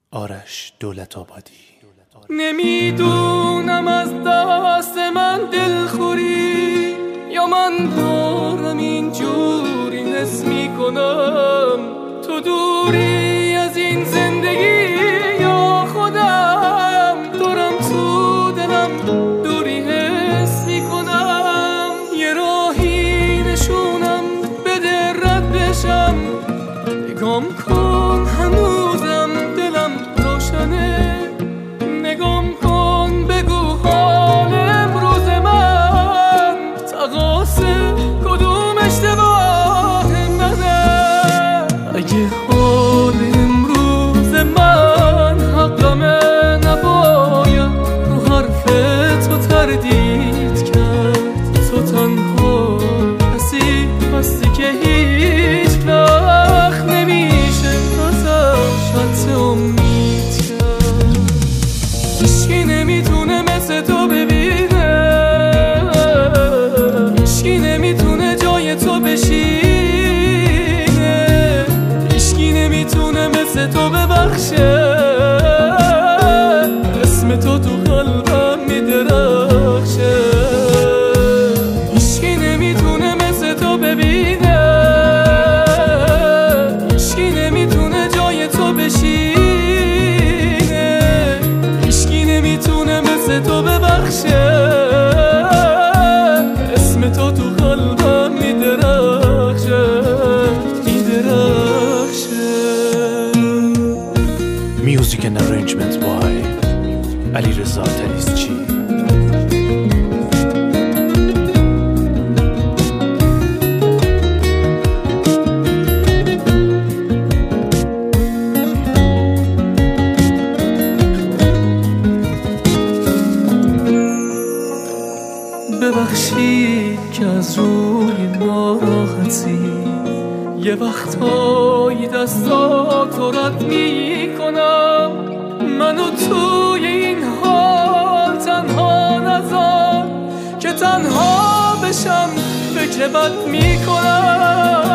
آرش دولت‌آبادی. نمیدونم از دست من دلخوری یا من دارم اینجوری حس میکنم تو دوری از این زندگی یا خودم دارم تو دلم دوری حس میکنم یه راهی نشونم بده رد بشم نگام کن هنوزم دلم روشنه نگام کن بگو حال امروز من تقاسه کدوم اشتباه منه اگه حال امروز من حقمه نباید رو حرف تو تردید کرد تو تنها کسی هستی که هیچ وقت نمیشه ازش حدس امید کرد هیچکی نمیتونه مثل تو ببینه هیچکی نمیتونه جای تو بشینه هیچکی نمیتونه مثل تو ببخشه اسم تو تو قلبم میدرخشه هیچکی نمیتونه مثل تو ببینه هیچکی نمیتونه جای تو بشینه هیچکی نمیتونه مثل تو ببخشه اسم تو تو قلبم میدرخشه Music and arrangement by علیرضا تلیسچی. ببخشید که از روی ناراحتی یه وقتایی دستاتو رد میکنم منو توی این حال تنها نذار که تنها بشم فکر بد میکنم